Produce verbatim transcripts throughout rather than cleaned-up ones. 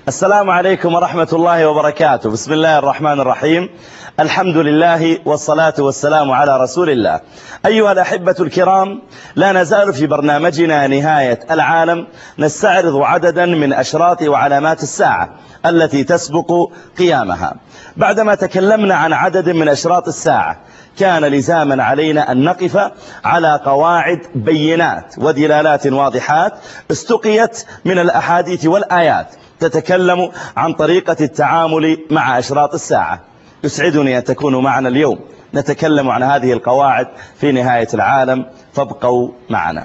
السلام عليكم ورحمة الله وبركاته. بسم الله الرحمن الرحيم. الحمد لله والصلاة والسلام على رسول الله. أيها الأحبة الكرام، لا نزال في برنامجنا نهاية العالم نستعرض عددا من أشراط وعلامات الساعة التي تسبق قيامها. بعدما تكلمنا عن عدد من أشراط الساعة كان لزاما علينا أن نقف على قواعد بينات ودلالات واضحات استقيت من الأحاديث والآيات تتكلم عن طريقة التعامل مع أشراط الساعة. يسعدني أن تكونوا معنا اليوم نتكلم عن هذه القواعد في نهاية العالم، فابقوا معنا.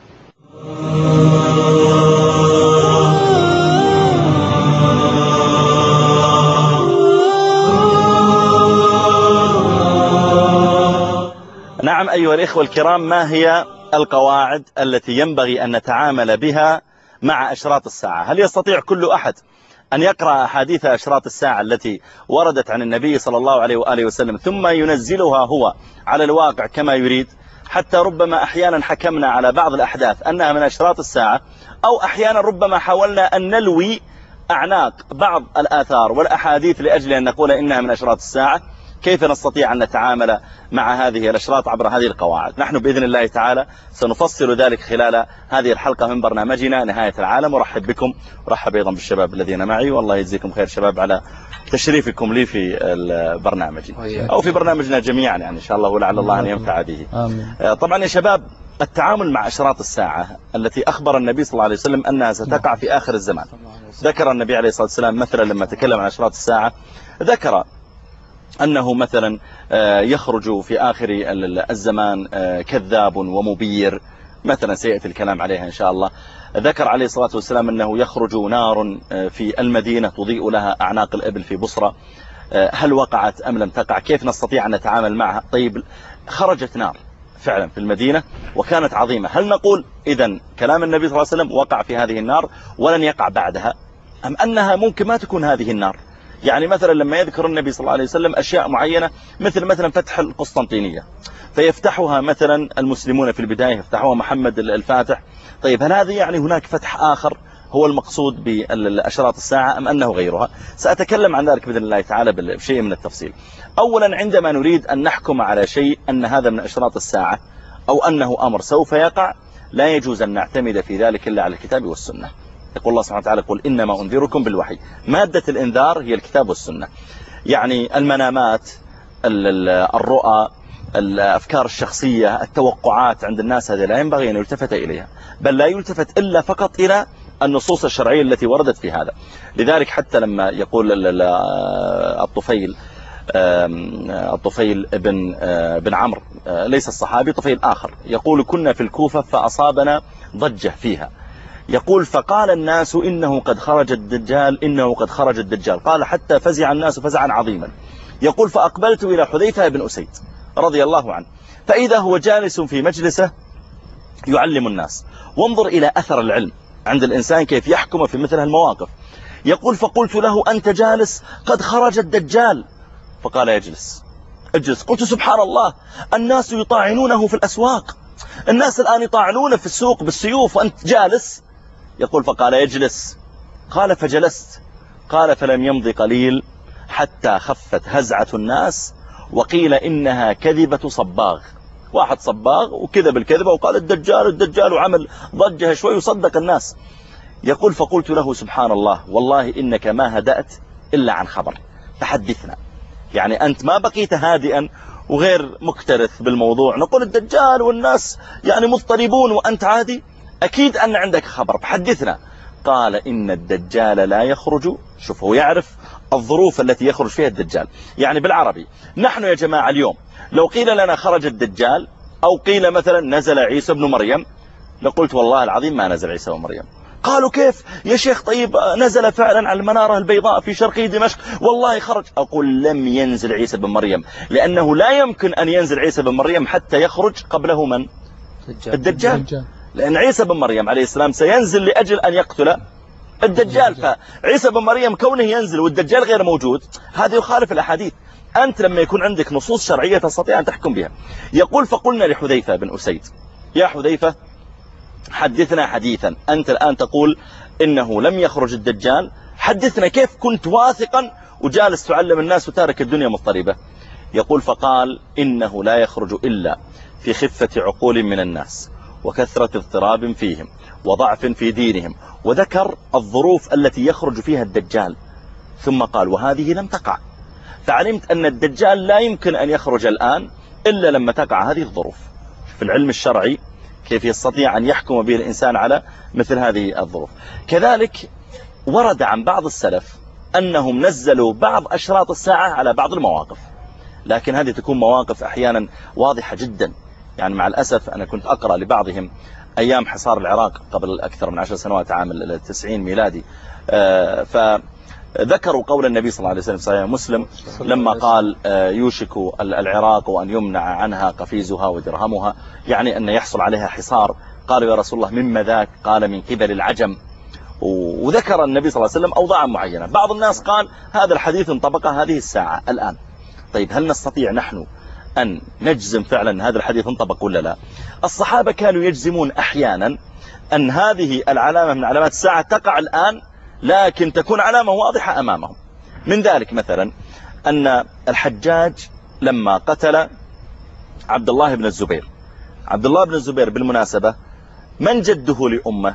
نعم أيها الإخوة الكرام، ما هي القواعد التي ينبغي أن نتعامل بها مع أشراط الساعة؟ هل يستطيع كل أحد أن يقرأ أحاديث أشراط الساعة التي وردت عن النبي صلى الله عليه وآله وسلم ثم ينزلها هو على الواقع كما يريد؟ حتى ربما أحيانا حكمنا على بعض الأحداث أنها من أشراط الساعة، أو أحيانا ربما حاولنا أن نلوي أعناق بعض الآثار والأحاديث لأجل أن نقول إنها من أشراط الساعة. كيف نستطيع أن نتعامل مع هذه الأشراط عبر هذه القواعد؟ نحن بإذن الله تعالى سنفصل ذلك خلال هذه الحلقة من برنامجنا نهاية العالم. ورحب بكم ورحب أيضا بالشباب الذين معي، والله يجزيكم خير شباب على تشريفكم لي في البرنامج أو في برنامجنا جميعا، يعني إن شاء الله ولعل الله أن ينفع به. آمين. طبعا يا شباب، التعامل مع أشراط الساعة التي أخبر النبي صلى الله عليه وسلم أنها ستقع في آخر الزمان. ذكر النبي عليه الصلاة والسلام مثلا لما تكلم عن أشراط الساعة ذكر أنه مثلا يخرج في آخر الزمان كذاب ومبير، مثلا سيأتي الكلام عليها إن شاء الله. ذكر عليه الصلاة والسلام أنه يخرج نار في المدينة تضيء لها أعناق الإبل في بصرة. هل وقعت أم لم تقع؟ كيف نستطيع أن نتعامل معها؟ طيب، خرجت نار فعلا في المدينة وكانت عظيمة، هل نقول إذن كلام النبي صلى الله عليه وسلم وقع في هذه النار ولن يقع بعدها، أم أنها ممكن ما تكون هذه النار؟ يعني مثلا لما يذكر النبي صلى الله عليه وسلم أشياء معينة مثل مثلا فتح القسطنطينية، فيفتحها مثلا المسلمون في البداية، يفتحوها محمد الفاتح. طيب، هل هذه يعني هناك فتح آخر هو المقصود بالأشراط الساعة أم أنه غيرها؟ سأتكلم عن ذلك بإذن الله تعالى بشيء من التفصيل. أولا، عندما نريد أن نحكم على شيء أن هذا من أشراط الساعة أو أنه أمر سوف يقع، لا يجوز أن نعتمد في ذلك إلا على الكتاب والسنة. يقول الله سبحانه وتعالى: قل إنما أنذركم بالوحي. مادة الإنذار هي الكتاب والسنة. يعني المنامات، الرؤى، الأفكار الشخصية، التوقعات عند الناس، هذه لا ينبغي أن يلتفت إليها، بل لا يلتفت إلا فقط إلى النصوص الشرعية التي وردت في هذا. لذلك حتى لما يقول الطفيل الطفيل بن بن عمرو، ليس الصحابي، طفيل آخر، يقول: كنا في الكوفة فأصابنا ضجة فيها، يقول: فقال الناس إنه قد خرج الدجال، إنه قد خرج الدجال. قال: حتى فزع الناس فزعا عظيما. يقول: فأقبلت إلى حذيفة بن أسيد رضي الله عنه، فإذا هو جالس في مجلسه يعلم الناس. وانظر إلى أثر العلم عند الإنسان كيف يحكم في مثل المواقف. يقول: فقلت له: أنت جالس قد خرج الدجال. فقال: يجلس اجلس. قلت: سبحان الله، الناس يطاعنونه في الأسواق، الناس الآن يطاعنون في السوق بالسيوف وأنت جالس. يقول: فقال: يجلس. قال: فجلست. قال: فلم يمضي قليل حتى خفت هزعة الناس وقيل إنها كذبة صباغ. واحد صباغ وكذب الكذبة وقال الدجال الدجال وعمل ضجه شوي وصدق الناس. يقول: فقلت له: سبحان الله، والله إنك ما هدأت إلا عن خبر، فحدثنا. يعني أنت ما بقيت هادئا وغير مكترث بالموضوع، نقول الدجال والناس يعني مضطربون وأنت عادي، أكيد أن عندك خبر، فحدثنا. قال: إن الدجال لا يخرج. شوف، هو يعرف الظروف التي يخرج فيها الدجال. يعني بالعربي، نحن يا جماعة اليوم لو قيل لنا خرج الدجال أو قيل مثلا نزل عيسى بن مريم، لقلت والله العظيم ما نزل عيسى بن مريم. قالوا: كيف يا شيخ؟ طيب نزل فعلا على المنارة البيضاء في شرقي دمشق، والله خرج. أقول: لم ينزل عيسى بن مريم، لأنه لا يمكن أن ينزل عيسى بن مريم حتى يخرج قبله من؟ الدجال, الدجال. لأن عيسى بن مريم عليه السلام سينزل لأجل أن يقتل الدجال، فعيسى بن مريم كونه ينزل والدجال غير موجود هذا يخالف الأحاديث. أنت لما يكون عندك نصوص شرعية تستطيع أن تحكم بها. يقول: فقلنا لحذيفة بن أسيد: يا حذيفة، حدثنا حديثا، أنت الآن تقول إنه لم يخرج الدجال حدثنا كيف كنت واثقا وجالس تعلم الناس وتارك الدنيا مضطربة. يقول فقال إنه لا يخرج إلا في خفة عقول من الناس وكثرة اضطراب فيهم وضعف في دينهم، وذكر الظروف التي يخرج فيها الدجال، ثم قال وهذه لم تقع، فعلمت أن الدجال لا يمكن أن يخرج الآن إلا لما تقع هذه الظروف. في العلم الشرعي كيف يستطيع أن يحكم به الإنسان على مثل هذه الظروف. كذلك ورد عن بعض السلف أنهم نزلوا بعض أشراط الساعة على بعض المواقف، لكن هذه تكون مواقف أحيانا واضحة جدا. يعني مع الأسف أنا كنت أقرأ لبعضهم أيام حصار العراق قبل أكثر من عشر سنوات، عام التسعين ميلادي، فذكروا قول النبي صلى الله عليه وسلم صحيح مسلم لما قال يوشك العراق وأن يمنع عنها قفيزها ودرهمها، يعني أن يحصل عليها حصار. قالوا يا رسول الله مما ذاك؟ قال من قبل العجم. وذكر النبي صلى الله عليه وسلم أوضاعا معينة. بعض الناس قال هذا الحديث انطبق هذه الساعة الآن. طيب هل نستطيع نحن أن نجزم فعلا هذا الحديث انطبق ولا لا؟ الصحابة كانوا يجزمون أحيانا أن هذه العلامة من علامات الساعة تقع الآن، لكن تكون علامة واضحة أمامهم. من ذلك مثلا أن الحجاج لما قتل عبد الله بن الزبير، عبد الله بن الزبير بالمناسبة من جده لأمه؟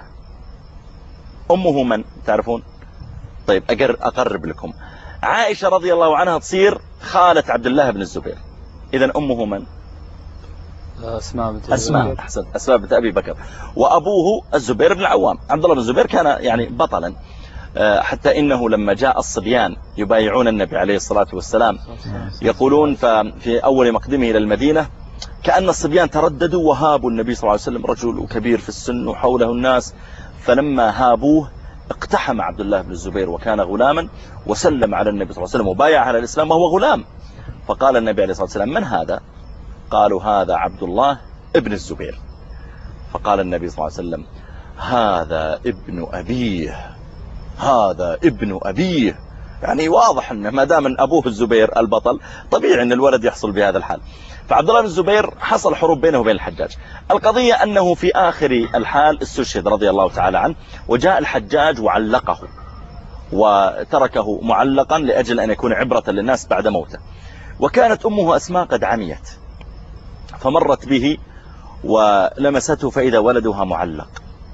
أمه من تعرفون؟ طيب أقرب لكم، عائشة رضي الله عنها تصير خالة عبد الله بن الزبير، إذن أمه من؟ أسماء بنت أسماء أحسن أسماء بنت أبي بكر، وأبوه الزبير بن العوام. عبد الله بن الزبير كان يعني بطلا، حتى إنه لما جاء الصبيان يبايعون النبي عليه الصلاة والسلام يقولون في أول مقدمه إلى المدينة كأن الصبيان ترددوا وهابوا النبي صلى الله عليه وسلم، رجل كبير في السن وحوله الناس، فلما هابوه اقتحم عبد الله بن الزبير وكان غلاما وسلم على النبي صلى الله عليه وسلم وبايع على الإسلام وهو غلام. فقال النبي عليه الصلاة والسلام من هذا؟ قالوا هذا عبد الله ابن الزبير. فقال النبي صلى الله عليه وسلم هذا ابن أبيه، هذا ابن أبيه. يعني واضح أنه ما دام من أبوه الزبير البطل طبيعي أن الولد يحصل بهذا الحال. فعبد الله بن الزبير حصل حروب بينه وبين الحجاج. القضية أنه في آخر الحال استشهد رضي الله تعالى عنه، وجاء الحجاج وعلقه وتركه معلقا لأجل أن يكون عبرة للناس بعد موته. وكانت أمه أسماء قد عميت، فمرت به ولمسته فإذا ولدها معلق،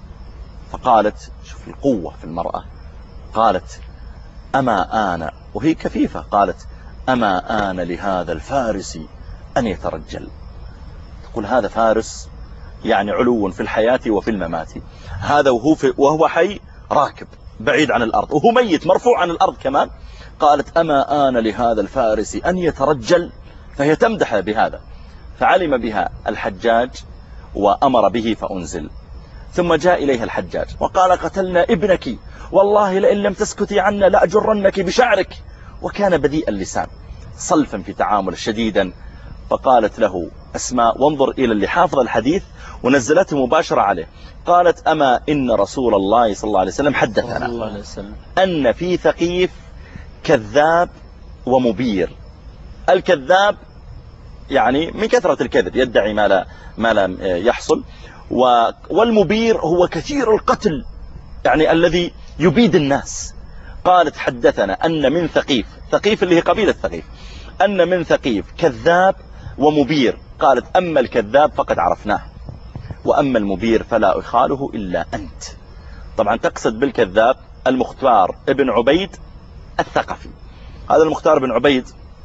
فقالت شوف القوة في المرأة، قالت أما آن، وهي كفيفة، قالت أما آن لهذا الفارس أن يترجل. تقول هذا فارس يعني علو في الحياة وفي الممات، هذا وهو, في وهو حي راكب بعيد عن الأرض، وهو ميت مرفوع عن الأرض كمان. قالت أما آن لهذا الفارس أن يترجل، فهي تمدح بهذا. فعلم بها الحجاج وأمر به فأنزل. ثم جاء إليها الحجاج وقال قتلنا ابنك، والله لئن لم تسكتي عنا لأجرنك بشعرك. وكان بذيء اللسان صلفا في تعامل شديدا. فقالت له أسماء، وانظر إلى اللي حافظ الحديث ونزلته مباشرة عليه، قالت أما إن رسول الله صلى الله عليه وسلم حدثنا أن في ثقيف كذاب ومبير. الكذاب يعني من كثرة الكذب يدعي ما لا, ما لا يحصل، والمبير هو كثير القتل يعني الذي يبيد الناس. قالت حدثنا أن من ثقيف، ثقيف اللي هي قبيلة ثقيف، أن من ثقيف كذاب ومبير. قالت أما الكذاب فقد عرفناه، وأما المبير فلا أخاله إلا أنت. طبعا تقصد بالكذاب المختار ابن عبيد الثقفي. هذا المختار بن عبيد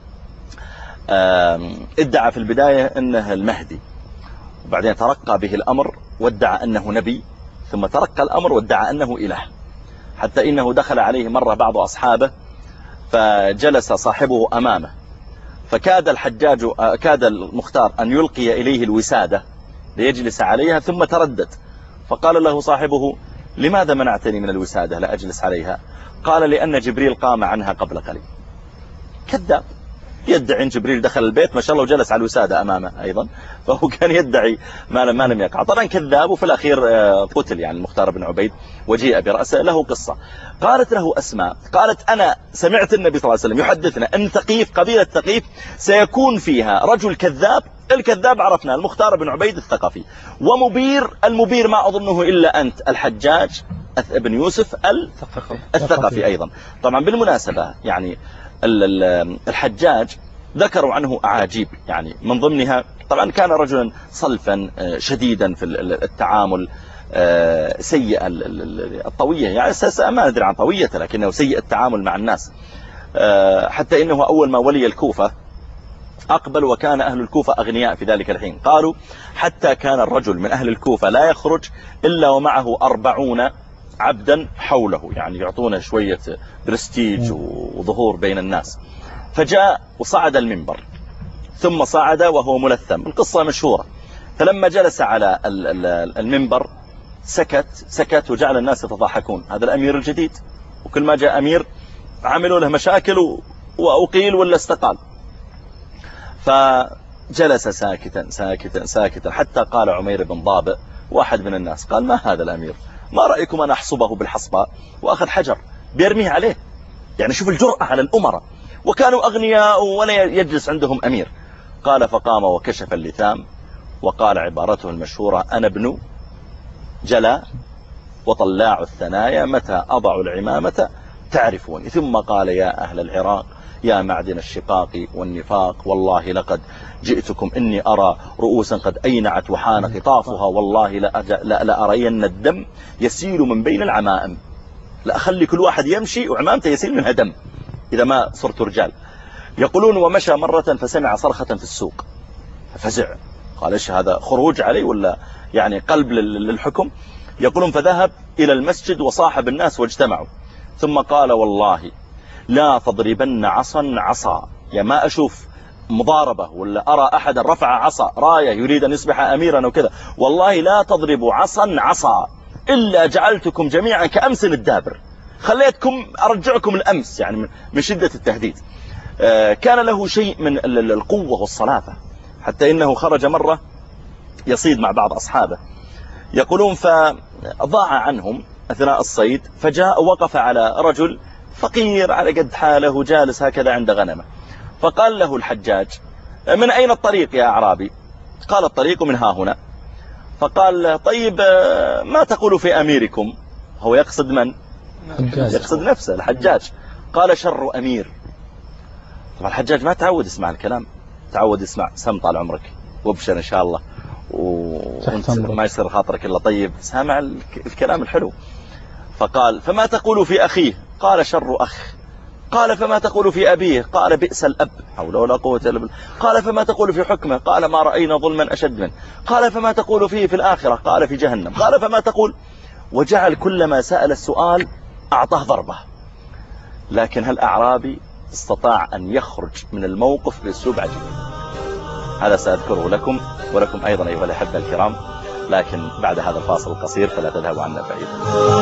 ادعى في البداية أنه المهدي، وبعدين ترقى به الأمر وادعى أنه نبي، ثم ترقى الأمر وادعى أنه إله، حتى إنه دخل عليه مرة بعض أصحابه فجلس صاحبه أمامه، فكاد الحجاج كاد المختار أن يلقي إليه الوسادة ليجلس عليها، ثم تردد. فقال له صاحبه لماذا منعتني من الوسادة لا أجلس عليها؟ قال لأن جبريل قام عنها قبل قليل. كذاب، يدعي ان جبريل دخل البيت ما شاء الله وجلس على الوسادة أمامه أيضا، فهو كان يدعي ما ما لم يقع. طبعا كذاب، وفي الأخير قتل يعني المختار بن عبيد وجيء برأسه. له قصة. قالت له أسماء، قالت أنا سمعت النبي صلى الله عليه وسلم يحدثنا أن ثقيف، قبيلة ثقيف سيكون فيها رجل كذاب، الكذاب عرفنا المختار بن عبيد الثقفي، ومبير، المبير ما أظنه إلا أنت الحجاج بن يوسف الثقفي أيضا. طبعا بالمناسبة يعني الحجاج ذكروا عنه أعاجيب، يعني من ضمنها طبعا كان رجلا صلفا شديدا في التعامل، سيء الطوية، يعني ما ندري عن طويته لكنه سيء التعامل مع الناس، حتى إنه أول ما ولي الكوفة أقبل وكان أهل الكوفة أغنياء في ذلك الحين. قالوا حتى كان الرجل من أهل الكوفة لا يخرج إلا ومعه أربعون عبدا حوله، يعني يعطونه شوية برستيج وظهور بين الناس. فجاء وصعد المنبر ثم صعد وهو ملثم، القصة مشهورة. فلما جلس على المنبر سكت سكت وجعل الناس يتضحكون، هذا الأمير الجديد، وكل ما جاء أمير عملوا له مشاكل وأقيل ولا استقال. فجلس ساكتا ساكتا ساكتا حتى قال عمير بن ضابئ واحد من الناس قال: ما هذا الأمير؟ ما رأيكم أن أحصبه بالحصباء؟ وأخذ حجر بيرميه عليه. يعني شوف الجرأة على الأمراء، وكانوا أغنياء ولا يجلس عندهم أمير. قال: فقام وكشف اللثام وقال عبارته المشهورة: أنا ابن جلا وطلاع الثنايا، متى أضع العمامة تعرفوني. ثم قال: يا أهل العراق، يا معدن الشقاق والنفاق، والله لقد جئتكم إني أرى رؤوسا قد أينعت وحان قطافها، والله لأرين الدم يسيل من بين العمائم، لأخلي كل واحد يمشي وعمامته يسيل منها دم إذا ما صرت رجال. يقولون: ومشى مرة فسمع صرخة في السوق ففزع، قال: إيش هذا؟ خروج علي ولا يعني قلب للحكم؟ يقولون: فذهب إلى المسجد وصاحب الناس واجتمعوا، ثم قال: والله لا تضربن عصا عصا، يعني ما أشوف مضاربة ولا أرى أحدا رفع عصا راية يريد أن يصبح أميرا وكذا، والله لا تضربوا عصا عصا إلا جعلتكم جميعا كأمس الدابر، خليتكم أرجعكم الأمس، يعني من شدة التهديد. كان له شيء من القوة والصلافة، حتى إنه خرج مرة يصيد مع بعض أصحابه، يقولون فضاع عنهم أثناء الصيد، فجاء وقف على رجل فقير على قد حاله جالس هكذا عند غنمه، فقال له الحجاج: من أين الطريق يا أعرابي؟ قال: الطريق من ها هنا. فقال: طيب ما تقول في أميركم؟ هو يقصد من؟ يقصد نفسه الحجاج. قال: شر أمير. طبعا الحجاج ما تعود يسمع الكلام، تعود يسمع سم طال عمرك وابشر إن شاء الله وما يصير خاطرك إلا طيب، سامع الكلام الحلو. فقال: فما تقول في أخيه؟ قال: شر أخ. قال: فما تقول في أبيه؟ قال: بئس الأب، حول ولا قوة إلا بالله. قال: فما تقول في حكمه؟ قال: ما رأينا ظلما أشد منه. قال: فما تقول فيه في الآخرة؟ قال: في جهنم. قال: فما تقول؟ وجعل كلما سأل السؤال أعطاه ضربة. لكن هل أعرابي استطاع أن يخرج من الموقف بأسلوب عجيب. هذا سأذكره لكم ولكم أيضا أيها الأحبة الكرام، لكن بعد هذا الفاصل القصير فلا تذهبوا عنا بعيدا.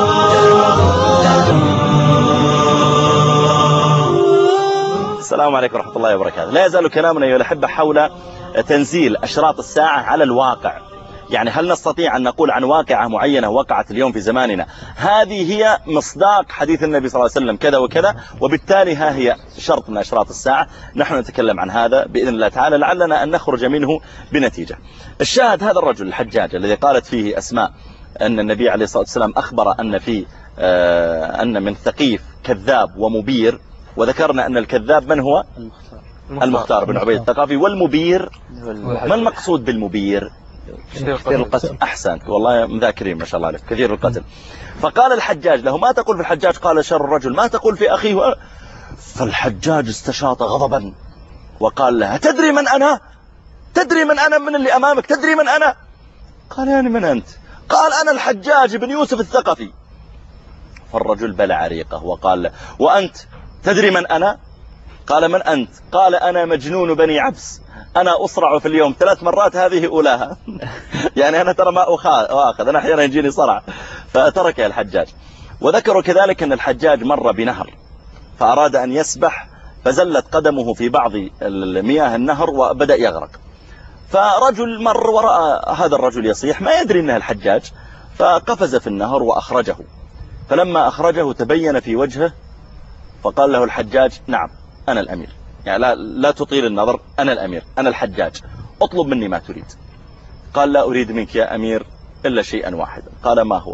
السلام عليكم ورحمة الله وبركاته. لا يزال كلامنا أيها الأحبة حول تنزيل أشراط الساعة على الواقع. يعني هل نستطيع أن نقول عن واقعة معينة وقعت اليوم في زماننا هذه هي مصداق حديث النبي صلى الله عليه وسلم كذا وكذا، وبالتالي ها هي شرط من أشراط الساعة؟ نحن نتكلم عن هذا بإذن الله تعالى، لعلنا أن نخرج منه بنتيجة. الشاهد هذا الرجل الحجاج الذي قالت فيه أسماء أن النبي عليه الصلاة والسلام أخبر أن في أن من ثقيف كذاب ومبير، وذكرنا أن الكذاب من هو؟ المختار, المختار بن عبيد الثقفي. والمبير ما المقصود بالمبير؟ كثير القتل. أحسنت والله مذاكرين ما شاء الله عليك، كثير القتل. فقال الحجاج له: ما تقول في الحجاج؟ قال: شر الرجل. ما تقول في أخيه؟ فالحجاج استشاط غضبا وقال لها: تدري من أنا؟ تدري من أنا من اللي أمامك؟ تدري من أنا؟ قال: يعني من أنت؟ قال: أنا الحجاج بن يوسف الثقفي. فالرجل بلع ريقه وقال له: وأنت تدري من أنا؟ قال: من أنت؟ قال: أنا مجنون بني عبس، أنا أصرع في اليوم ثلاث مرات هذه أولاها. يعني أنا ترى ما أخذ، أنا أحيانا يجيني صرع. فترك الحجاج. وذكروا كذلك أن الحجاج مر بنهر فأراد أن يسبح، فزلت قدمه في بعض المياه النهر وبدأ يغرق. فرجل مر ورأى هذا الرجل يصيح، ما يدري أنه الحجاج، فقفز في النهر وأخرجه. فلما أخرجه تبين في وجهه، فقال له الحجاج: نعم أنا الأمير، يعني لا, لا تطيل النظر، أنا الأمير، أنا الحجاج، اطلب مني ما تريد. قال: لا أريد منك يا أمير إلا شيئا واحدا. قال: ما هو؟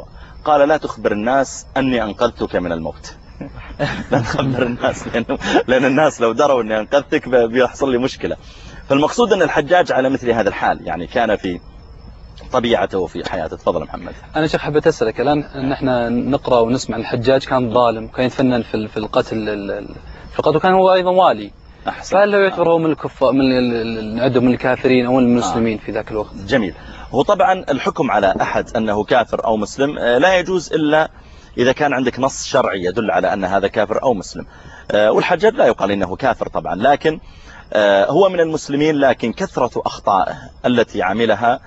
قال لا تخبر الناس أني أنقذتك من الموت. لا تخبر الناس، لأنه لأن الناس لو دروا أني أنقذتك بيحصل لي مشكلة. فالمقصود أن الحجاج على مثل هذا الحال، يعني كان في طبيعته وفي حياته. تفضل محمد. أنا شيخ حبيت أسألك الآن أن احنا نقرأ ونسمع الحجاج كان ظالم، كان يتفنن في في القتل في القتل، وكان هو أيضا والي. فهل لو يعتبر هو من الكفار، من نعده من الكافرين أو من المسلمين في ذاك الوقت؟ جميل. هو طبعا الحكم على أحد أنه كافر أو مسلم لا يجوز إلا إذا كان عندك نص شرعي يدل على أن هذا كافر أو مسلم. والحجاج لا يقال إنه كافر طبعا، لكن هو من المسلمين، لكن كثرة أخطائه التي عملها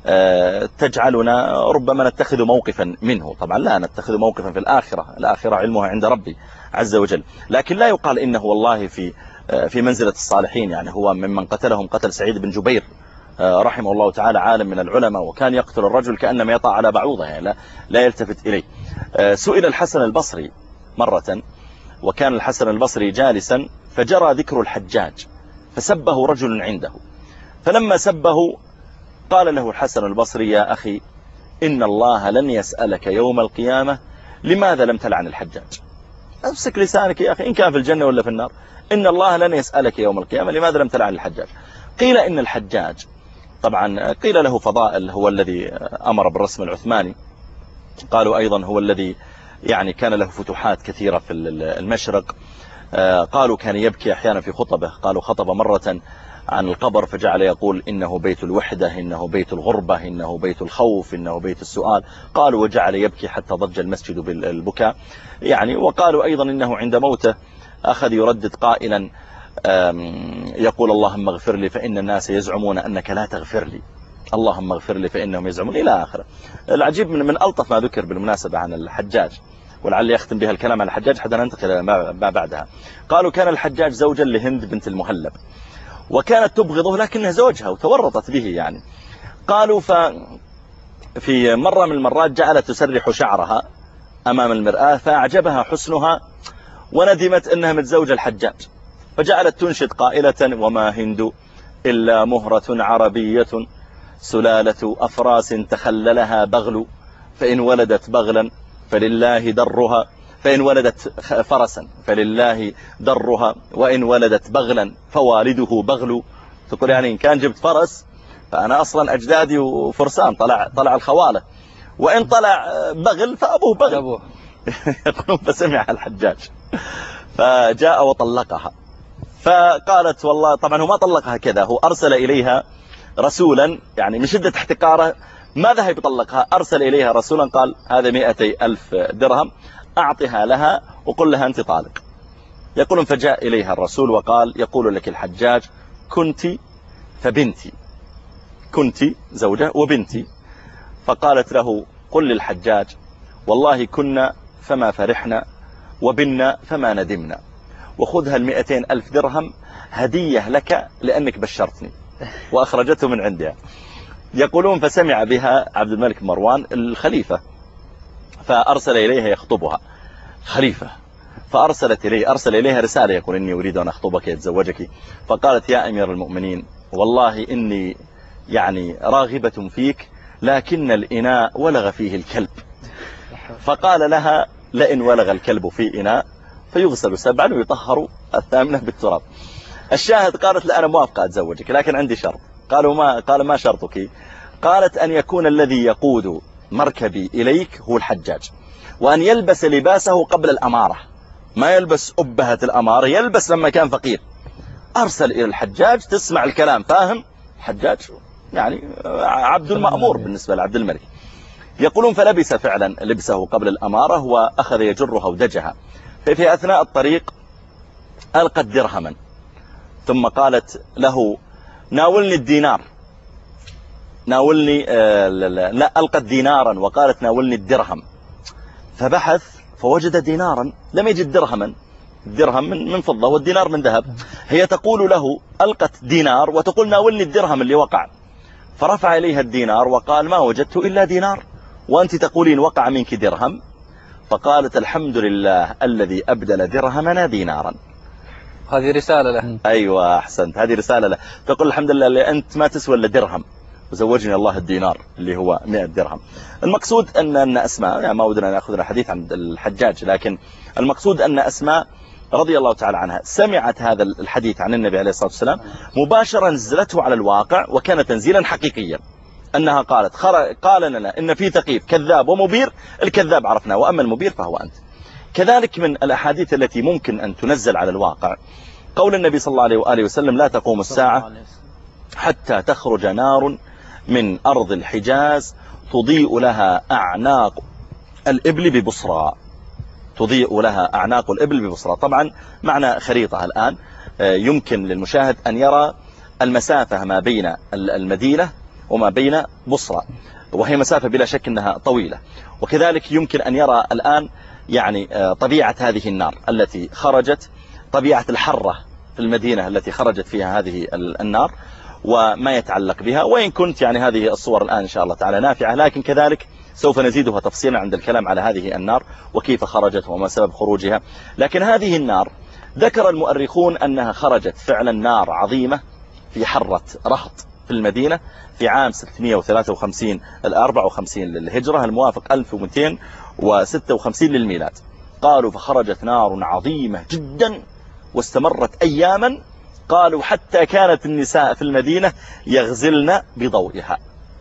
تجعلنا ربما نتخذ موقفا منه. طبعا لا نتخذ موقفا في الآخرة، الآخرة علمها عند ربي عز وجل، لكن لا يقال إنه والله في في منزلة الصالحين. يعني هو ممن قتلهم قتل سعيد بن جبير رحمه الله تعالى، عالم من العلماء، وكان يقتل الرجل كأنما يطع على بعوضة، يعني لا, لا يلتفت إليه. سئل الحسن البصري مرة، وكان الحسن البصري جالسا، فجرى ذكر الحجاج فسبه رجل عنده، فلما سبه قال له الحسن البصري يا أخي إن الله لن يسألك يوم القيامة لماذا لم تلعن الحجاج. أمسك لسانك يا أخي، إن كان في الجنة ولا في النار، إن الله لن يسألك يوم القيامة لماذا لم تلعن الحجاج. قيل إن الحجاج طبعا قيل له فضائل، هو الذي أمر بالرسم العثماني، قالوا أيضا هو الذي يعني كان له فتوحات كثيرة في المشرق، قالوا كان يبكي أحيانا في خطبه، قالوا خطب مرة عن القبر فجعل يقول إنه بيت الوحدة، إنه بيت الغربة، إنه بيت الخوف، إنه بيت السؤال. قالوا وجعل يبكي حتى ضج المسجد بالبكاء يعني. وقالوا أيضا إنه عند موته أخذ يردد قائلا يقول اللهم اغفر لي فإن الناس يزعمون أنك لا تغفر لي، اللهم اغفر لي فإنهم يزعمون، إلى آخره. العجيب من, من ألطف ما ذكر بالمناسبة عن الحجاج، ولعل يختم بها الكلام عن الحجاج حتى ننتقل ما بعدها. قالوا كان الحجاج زوجا لهند بنت المهلب، وكانت تبغضه لكنها زوجها وتورطت به يعني. قالوا ففي مرة من المرات جعلت تسرح شعرها أمام المرآة فأعجبها حسنها وندمت أنها متزوجة الحجاج، فجعلت تنشد قائلة وما هند إلا مهرة عربية سلالة أفراس تخللها بغل، فإن ولدت بغلا فلله درها، فإن ولدت فرسا فلله درها، وإن ولدت بغلا فوالده بغل. تقول يعني إن كان جبت فرس فأنا أصلا أجدادي وفرسان، طلع طلع الخوالة، وإن طلع بغل فأبوه بغل. يقولون فسمع الحجاج فجاء وطلقها، فقالت والله طبعا هو ما طلقها كذا، هو أرسل إليها رسولا يعني من شدة احتقاره ما ذهب يطلقها، أرسل إليها رسولا قال هذا مئتي ألف درهم أعطها لها وقل لها أنت طالق. يقولون فجاء إليها الرسول وقال يقول لك الحجاج كنت فبنتي، كنت زوجة وبنتي. فقالت له قل للحجاج والله كنا فما فرحنا وبنا فما ندمنا، وخذها المئتين ألف درهم هدية لك لأنك بشرتني، وأخرجته من عندها. يقولون فسمع بها عبد الملك مروان الخليفة فأرسل إليها يخطبها خليفة، فأرسلت إليه أرسل إليها رسالة يقول إني أريد أن أخطبك يتزوجك. فقالت يا أمير المؤمنين والله إني يعني راغبة فيك لكن الإناء ولغ فيه الكلب. فقال لها لئن ولغ الكلب في إناء فيغسل سبعا ويطهر الثامنة بالتراب. الشاهد قالت لا أنا موافقة أتزوجك لكن عندي شرط. قالوا ما قال ما شرطك؟ قالت أن يكون الذي يقود مركبي إليك هو الحجاج، وأن يلبس لباسه قبل الأمارة، ما يلبس أبهة الأمارة، يلبس لما كان فقير. أرسل إلى الحجاج تسمع الكلام فاهم، الحجاج يعني عبد المأمور بالنسبة لعبد الملك. يقولون فلبس فعلا لبسه قبل الأمارة وأخذ يجرها ودجها. ففي أثناء الطريق ألقت درهما ثم قالت له ناولني الدينار، ناولني آه لا, لا, لا ألقت دينارا وقالت ناولني الدرهم. فبحث فوجد دينارا لم يجد درهما، الدرهم من, من فضة والدينار من ذهب. هي تقول له ألقت دينار وتقول ناولني الدرهم اللي وقع. فرفع إليها الدينار وقال ما وجدت إلا دينار وأنت تقولين وقع منك درهم. فقالت الحمد لله الذي أبدل درهمنا دينارا. هذه رسالة له. أيوة أحسنت، هذه رسالة له. تقول الحمد لله اللي أنت ما تسوى إلا درهم وزوجني الله الدينار اللي هو مئة درهم. المقصود أن أن أسماء، يعني ما ودنا نأخذ الحديث عن الحجاج، لكن المقصود أن أسماء رضي الله تعالى عنها سمعت هذا الحديث عن النبي عليه الصلاة والسلام مباشرة، نزلته على الواقع وكان تنزيلا حقيقيا. أنها قالت قال لنا إن في ثقيف كذاب ومبير، الكذاب عرفنا وأما المبير فهو أنت. كذلك من الأحاديث التي ممكن أن تنزل على الواقع قول النبي صلى الله عليه وآله وسلم لا تقوم الساعة حتى تخرج نار من أرض الحجاز تضيء لها أعناق الإبل ببصرى، تضيء لها أعناق الإبل ببصرى. طبعا معنى خريطة الآن يمكن للمشاهد أن يرى المسافة ما بين المدينة وما بين بصرى، وهي مسافة بلا شك أنها طويلة. وكذلك يمكن أن يرى الآن يعني طبيعة هذه النار التي خرجت، طبيعة الحرة في المدينة التي خرجت فيها هذه النار وما يتعلق بها. وإن كنت يعني هذه الصور الآن إن شاء الله تعالى نافعة، لكن كذلك سوف نزيدها تفصيلا عند الكلام على هذه النار وكيف خرجت وما سبب خروجها. لكن هذه النار ذكر المؤرخون أنها خرجت فعلا نار عظيمة في حرة رهط في المدينة في عام ستمئة وثلاثة وخمسين الأربع وخمسين للهجرة الموافق ألف ومئتين وستة وخمسين للميلاد. قالوا فخرجت نار عظيمة جدا واستمرت أياما، قالوا حتى كانت النساء في المدينة يغزلن بضوئها.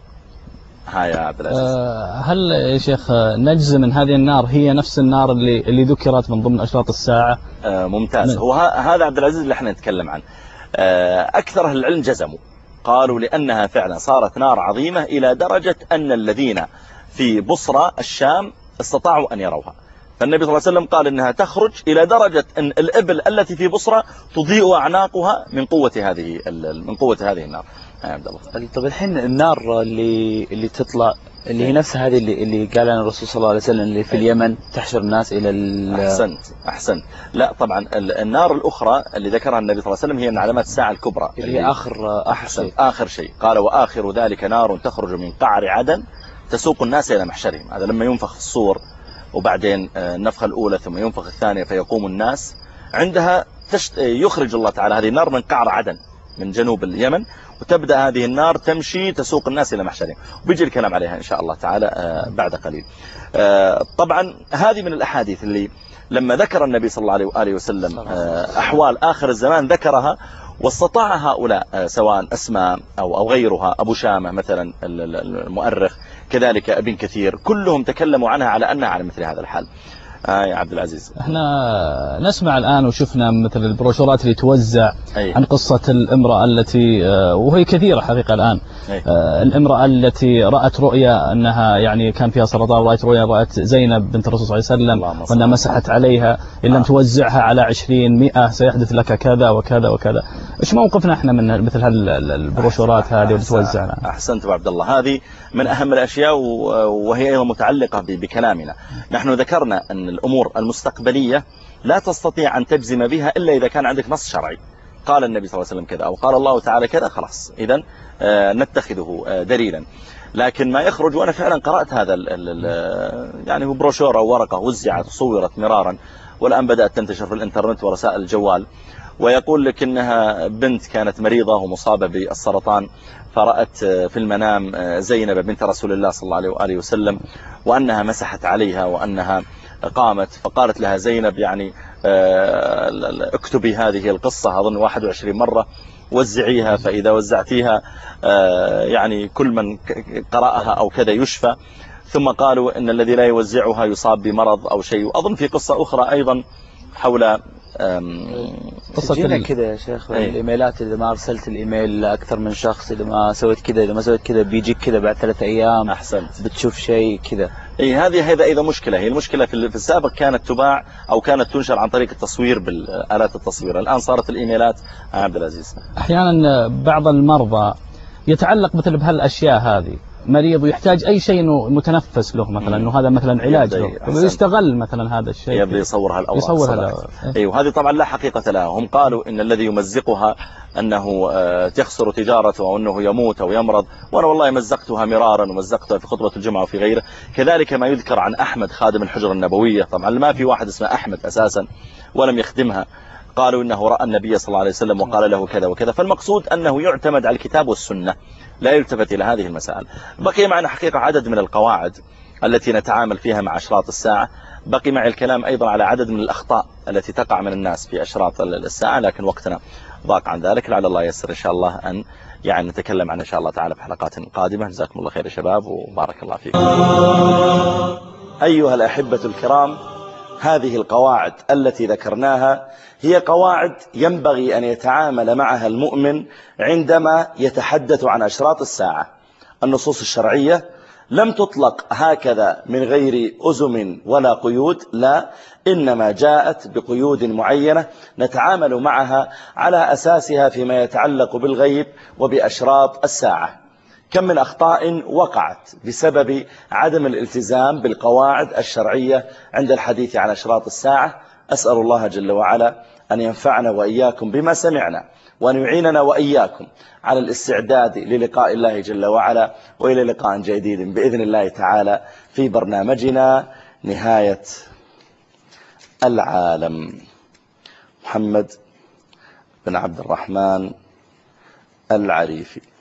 ها يا عبد العزيز. أه هل يا شيخ نجزم من هذه النار هي نفس النار اللي اللي ذكرت من ضمن أشراط الساعة؟ أه ممتاز. هو هذا عبد العزيز اللي احنا نتكلم عنه. أه أكثر أهل العلم جزموا، قالوا لأنها فعلا صارت نار عظيمة إلى درجة أن الذين في بصرى الشام استطاعوا أن يروها. فالنبي صلى الله عليه وسلم قال إنها تخرج إلى درجة أن الإبل التي في بصرى تضيء أعناقها من قوة هذه من قوة هذه النار. يا عبد الله. طب الحين النار اللي اللي تطلع اللي هي نفس هذه اللي اللي قال لنا الرسول صلى الله عليه وسلم اللي في اليمن تحشر الناس إلى ال... أحسنت أحسنت. لا طبعا النار الأخرى اللي ذكرها النبي صلى الله عليه وسلم هي من علامات الساعة الكبرى اللي هي آخر آخر شيء. آخر شيء قال وآخر ذلك نار تخرج من قعر عدن تسوق الناس إلى محشرهم. هذا لما ينفخ في الصور وبعدين النفخة الأولى ثم ينفخ الثانية فيقوم الناس عندها تشت... يخرج الله تعالى هذه النار من قعر عدن من جنوب اليمن، وتبدأ هذه النار تمشي تسوق الناس إلى محشرهم، وبيجي الكلام عليها إن شاء الله تعالى بعد قليل. طبعا هذه من الأحاديث اللي لما ذكر النبي صلى الله عليه وآله وسلم أحوال آخر الزمان ذكرها، واستطاع هؤلاء سواء أسماء أو أو غيرها، أبو شامة مثلا المؤرخ، كذلك ابن كثير، كلهم تكلموا عنها على أنها على مثل هذا الحال. آه يا عبد العزيز. احنا نسمع الآن وشفنا مثل البروشورات اللي توزع أيه. عن قصة الامرأة التي وهي كثيرة حقيقة الآن أيه. الامرأة التي رأت رؤيا أنها يعني كان فيها سرطان، ورأت رؤيا رأت زينب بنت الرسول صلى الله عليه وسلم وأنها مسحت عليها إن لم آه. توزعها على عشرين مئة سيحدث لك كذا وكذا وكذا. إيش موقفنا احنا من مثل هالبروشورات هذه اللي توزع؟ أحسنت عبد الله. هذه من أهم الأشياء وهي أيضا متعلقة بكلامنا. نحن ذكرنا أن الأمور المستقبلية لا تستطيع أن تجزم بها إلا إذا كان عندك نص شرعي قال النبي صلى الله عليه وسلم كذا أو قال الله تعالى كذا، خلاص إذن نتخذه دليلا. لكن ما يخرج، وأنا فعلا قرأت هذا ال ال يعني هو بروشورة أو ورقة وزعت وصورت مرارا، والآن بدأت تنتشر في الإنترنت ورسائل الجوال، ويقول لك إنها بنت كانت مريضة ومصابة بالسرطان، فرأت في المنام زينب بنت رسول الله صلى الله عليه وآله وسلم وأنها مسحت عليها وأنها قامت، فقالت لها زينب يعني اكتبي هذه القصة أظن واحد وعشرين مرة وزعيها، فإذا وزعتيها يعني كل من قرأها أو كذا يشفى. ثم قالوا إن الذي لا يوزعها يصاب بمرض أو شيء. أظن في قصة أخرى أيضا حول قصة كذا يا شيخ أيه. الإيميلات إذا ما أرسلت الإيميل لأكثر من شخص، إذا ما سويت كذا إذا ما سويت كذا بيجيك كذا بعد ثلاثة أيام. أحسنت. بتشوف شيء كذا. إيه هذه هذا إذا مشكلة. هي المشكلة في السابق كانت تباع أو كانت تنشر عن طريق التصوير بالآلات التصوير، الآن صارت الإيميلات. عبد العزيز. أحيانا بعض المرضى يتعلق مثل بهالأشياء هذه، مريض ويحتاج أي شيء إنه متنفس له مثلا، إنه هذا مثلا علاج له، ويستغل مثلا هذا الشيء، يبدأ يصورها الأوراق. يصورها الأوراق. أي وهذه طبعا لا حقيقة لها. هم قالوا إن الذي يمزقها أنه تخسر تجارته أو أنه يموت أو يمرض، وأنا والله مزقتها مرارا ومزقتها في خطبة الجمعة وفي غيره. كذلك ما يذكر عن أحمد خادم الحجرة النبوية، طبعا ما في واحد اسمه أحمد أساسا ولم يخدمها. قالوا إنه رأى النبي صلى الله عليه وسلم وقال له كذا وكذا. فالمقصود أنه يعتمد على الكتاب والسنة، لا يلتفت إلى هذه المسائل. بقي معنا حقيقة عدد من القواعد التي نتعامل فيها مع أشراط الساعة. بقي معي الكلام أيضا على عدد من الأخطاء التي تقع من الناس في أشراط الساعة، لكن وقتنا ضاق عن ذلك. لعل الله يسر إن شاء الله أن يعني نتكلم عن إن شاء الله تعالى في حلقات قادمة. جزاكم الله خير يا شباب وبارك الله فيكم. أيها الأحبة الكرام، هذه القواعد التي ذكرناها هي قواعد ينبغي أن يتعامل معها المؤمن عندما يتحدث عن أشراط الساعة. النصوص الشرعية لم تطلق هكذا من غير أزم ولا قيود، لا، إنما جاءت بقيود معينة نتعامل معها على أساسها فيما يتعلق بالغيب وبأشراط الساعة. كم من أخطاء وقعت بسبب عدم الالتزام بالقواعد الشرعية عند الحديث عن أشراط الساعة. أسأل الله جل وعلا أن ينفعنا وإياكم بما سمعنا، وأن يعيننا وإياكم على الاستعداد للقاء الله جل وعلا، وإلى لقاء جديد بإذن الله تعالى في برنامجنا نهاية العالم. محمد بن عبد الرحمن العريفي.